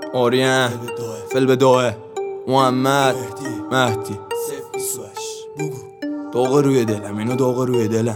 آریان فل به دعاه محمد مهدی داغ روی دلم، اینو داغ روی دلم.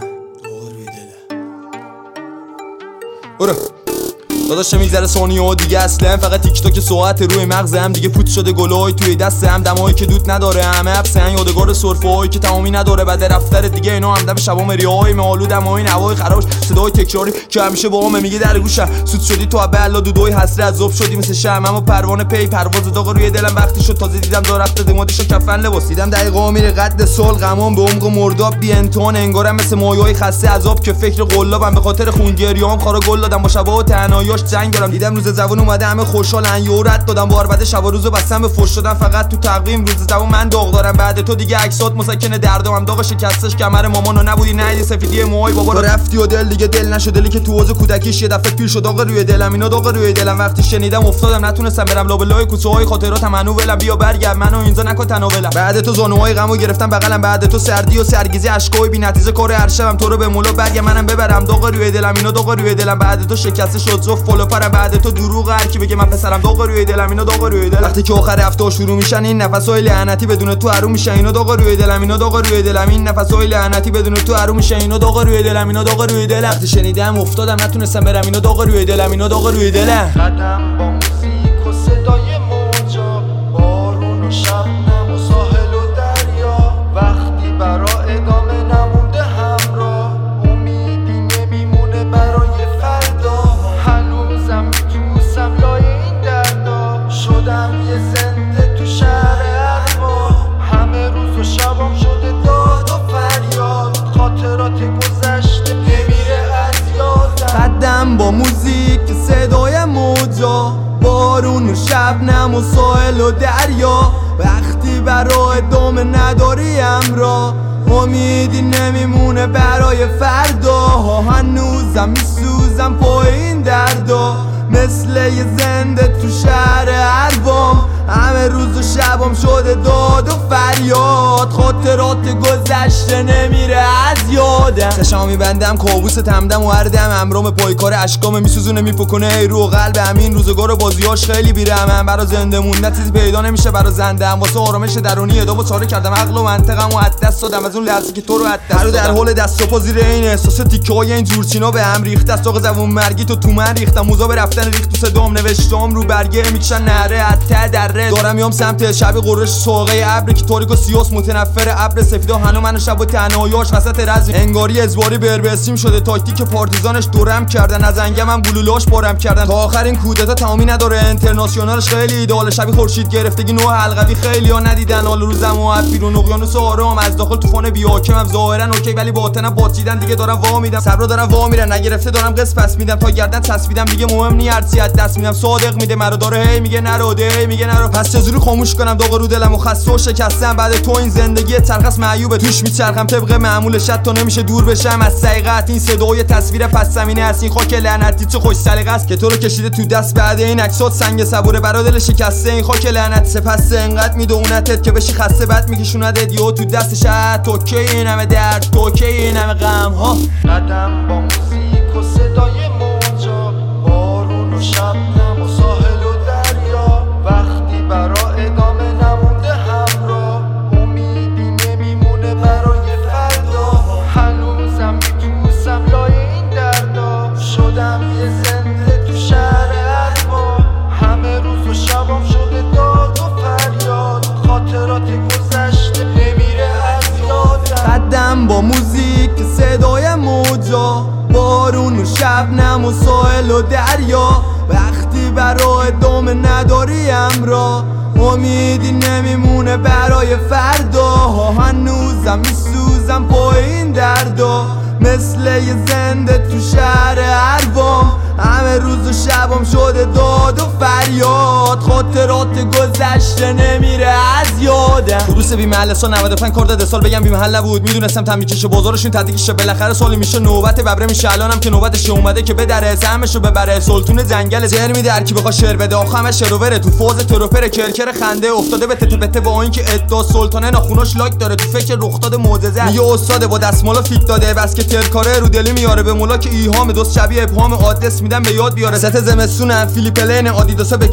برو داداش میگذره ثانیه و دیگه اصلا فقط تیک تاک ساعت روی مغزم دیگه پوت شده گلای توی دستم، دمایی که دود نداره همه حبسن، یادگار سرفه‌هایی که تمامی نداره بعد رفتن دیگه اینا همدم شبام ریاهای معالود دمای نوای خراش صدای تکراری که همیشه با هم میگه در گوشم سود شدی تو بلا دودوی حسره عذاب شدی مثل شمع اما پروانه پی پرواز داغ روی دلم وقتی شد تازه دیدم دار رفته دمادشو کفن لباس دیدم دقیقا میره قد سال غمام به عمق مرداب بی انتون انگارم مثل مایای خسته عذاب که فکر قلابم به خاطر خونگریام خارا گل دادم با شبا و تنهاییاش جنگ دارم دیدم روز زبون اومده همه خوشحالن یه رد دادم بار بعد شب و روزو بستم به فوش شدن فقط تو تقویم روز زبون من داغ دارم بعد تو دیگه عکسات مسکن دردام داغ شکستش کمر مامانو نبودی نه سفیدی موهای بابا رو رفتی و دل دیگه دل نشد دلی که تو حوض کودکیش یه دفعه پیر شد داغ روی دلم اینا داغ روی دلم وقتی شنیدم افتادم نتونستم برم لابلای کوچه‌های خاطرات منو ولم بیا برگرد منو اینجا نکن تنو ولم بعد تو زانوهای غمو گرفتم بغلم بعد تو سردی و سرگیزی اشکای بی‌نتیجه کار هر شبم تو رو به مولا برگرد منم ببرم داغ روی دلم اینا داغ روی دلم بعد تو شکسته شد زف فالو پرم بعد تو دروغ هر کی بگه من پسرم داغ روی دلم اینا داغ روی دلم وقتی که آخر هفته شروع میشن این نفسای لعنتی بدون تو حروم میشن اینا داغ روی دلم اینا داغ روی دلم این نفسای لعنتی بدون تو حروم میشن اینا داغ روی دلم اینا داغ روی دلم وقتی شنیدم افتادم نتونستم برم اینا داغ روی دلم اینا داغ روی دلم قدم با موزیک و صدای موجا بارون و شبنم و ساحل و دریا وقتی برا ادامه نمونده همراه امیدی نمیمونه برای فردا هنوزم میتوسم لای این دردا شدم یه زنده تو شهر اروا همه روز و شبام شده داد و فریاد خاطرات گذشته نمیره از یادم قدم با موزیک صدای موجا بارون و شبنم و ساحل و دریا وقتی برای ادامه نداری امرا امیدی نمیمونه برای فردا هنوزم میسوزم پای این دردا مثل یه زنده تو شهر اربام همه روز و شبام شده داد و فریاد خاطرات گذشته نمیره از یادم چشام میبندم کابوس تمدم و هر دم امرام پای کار اشکام میسوزونه میپکنه ای رو قلب همین روزگار بازیاش خیلی بیرحمن برا زنده موندن چیزی پیدا نمیشه برا زندم واسه آرامش درونی ادامو چاره کردم عقل و منطقم و از دست دادم از اون لحظه که تو رو از دست در حال دست و پا زیر این احساس تیکه‌های این جورچینا به هم ریخته است داغ زبون مرگی تو من ریختم موزا به رفتن ریخت تو صدام نوشتم رو برگه میکشن نره از ته دره دارم میام سمت شب قرش ساقه ابر که تاریک و سیاس متنفر ابر سفیدا هنو منو شب و تنهاییاش وسط رز انگاری ازواری بربسیم شده تاکتیک پارتیزانش دورم کردن از انگم هم گلوله‌اش بارم کردن تا آخر این کودتا تمامی نداره انترناسیونالش خیلی ایدال شبی خورشید گرفتگی نو حلقوی خیلی‌ها ندیدن حال روزم و بیرون اقیانوس آرام از داخل طوفان بی‌حاکمم ظاهرا اوکی ولی باطنم باچیدن دیگه دارم وا میدم صبر دارم وا میرن نگرفته دارم قص پس میدم تا گردن چسبیدم دیگه مهم نی هرچی از دست میدم صادق میده مرا داره هی میگه نرو ده هی میگه نرو پس چجوری خاموش کنم داغ رو دلم و خسته و شکستم بعد تو این زندگی تلخص معیوبه توش میچرخم طبق معمولش تا نمیشه دور بشم از سیغت این صدای تصویر پس زمینه است این خاک لعنتی چه خوش سلیقه است که تو رو کشیده تو دست بعد این عکسات سنگ صبوره برا دل شکسته این خاک لعنت سپس انقدر میدونتت که بشی خسته بعد میکشوندت یهو تو دستش تو کی این همه درد تو کی این همه غم ها قدم با موزیک و صدای موجا بارون و شبنم و ساحل و دریا وقتی برا ادامه نمونده همراه امیدی نمیمونه برای فردا هنوزم میتوسم لای این دردا شدم یه زنده تو شهر اروا همه روز و شبام شده داد و فریاد خاطرات گذشته نمیره از یادم قدم با موزیک صدای موجا بارون و شبنم و ساحل و دریا وقتی برای ادامه نداری امرا امیدی نمیمونه برای فردا هنوزم میسوزم پای این دردا مثل یه زنده تو شهر اربام همه روز و شبام شده داد و فریاد خاطرات گذشته نمیره از یادم خروس بی محل سال 95 کرداد سال بگم بی محل نبود میدونستم تمیکش بازارشون تدیکشه بالاخره سالی میشه نوبت ببره میشه الانم که نوبتش اومده که بدره سهمشو ببره سلطون جنگل زهر میده هر کی بخواد شعر بده آخه شروره تو فاز تروپر کرکر خنده افتاده به تته پته با اینکه ادعا سلطانه ناخوناش لاک داره تو فکر رخ داده معجزه میگه استاد با دستمالا فیک داده بس که ترکاره رو دلی میاره به مولا که ایهام دوست شبیه ابهام آدرس میدم به یاد بیاره ست زمستونم فیلیپ لین آدیداسا به کتفم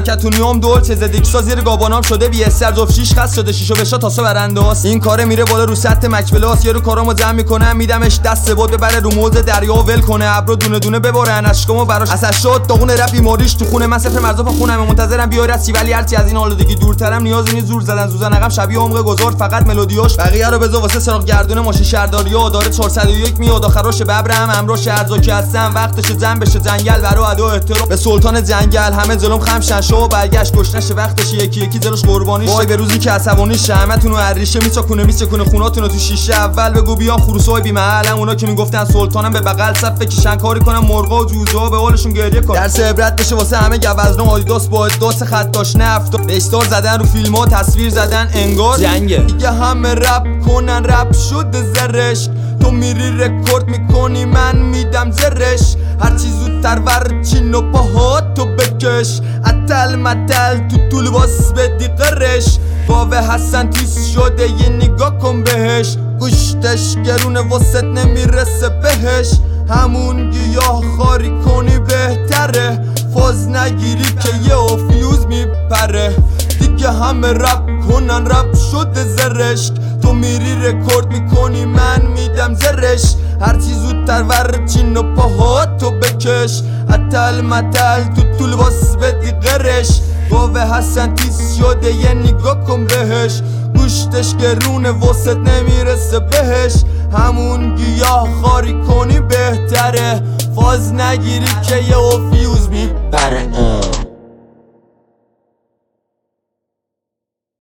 کتونیوم دولچه زدیکسا زیر گابانام شده بی استر جفت شیش خست شده شیشو بشا تاسو برنده هست. این کاره میره بالا رو سطح مکبلاس یارو کارامو جمع میکنم میدمش دست بود ببره رو موز دریا و ول کنه ابرو دونه دونه ببرن اشکامو براش اثر شد داغون رپ بیماریش تو خونه من صفر مرزا پا خونم منتظرم بیای رسی ولی هرچی از این آلودگی دورترم نیاز نیست زور زدن زوزن عقب شبیه عمق گذار فقط ملودیاش بقیه رو بذار واسه سراغ گردونه ماشین شهرداریو داره 401 میاد آخراش ببرم امرو شهرزاکی هستم وقتش زن بشه جنگل برا ادا احترام به سلطان جنگل همه ظلم خمشن شو برگشت گشنش وقتش یکی یکی دلش قربانی وای به روزی که عصبانی شمعتون و عریشه میچکونه خوناتون تو شیشه اول بگو بیان خروسای بی محلم اونا که میگفتن سلطانم به بغل صف بکشن کاری کنم مرغا و جوجا به قولشون گریه کن درس عبرت بشه واسه همه گوزنا آدیداس با اداس خطاش نفت بهشتار زدن رو فیلم‌ها تصویر زدن انگار جنگه دیگه همه رپ کنن رپ شده زرش تو میری رکورد میکنی من میدم زرش هرچی زودتر ورچین و پاهاتو بکش اتل متل تو طول باس بدی قرش باوه حسن تیز شده یه نگاه کن بهش گوشتش گرونه واسط نمیرسه بهش همون گیاه خاری کنی بهتره فاز نگیری که یه فیوز میپره دیگه همه رپ کنن رپ شده زرشک تو میری رکورد میکنی من میدم زرش هرچی زودتر ورچین و پاهاتو بکش اتل متل تو طول باس بدی قرش باوه حسن تیز شده یه نگاه کن بهش گوشتش گرونه واسط نمیرسه بهش همون گیاه خاری کنی بهتره فاز نگیری که یه فیوز میپره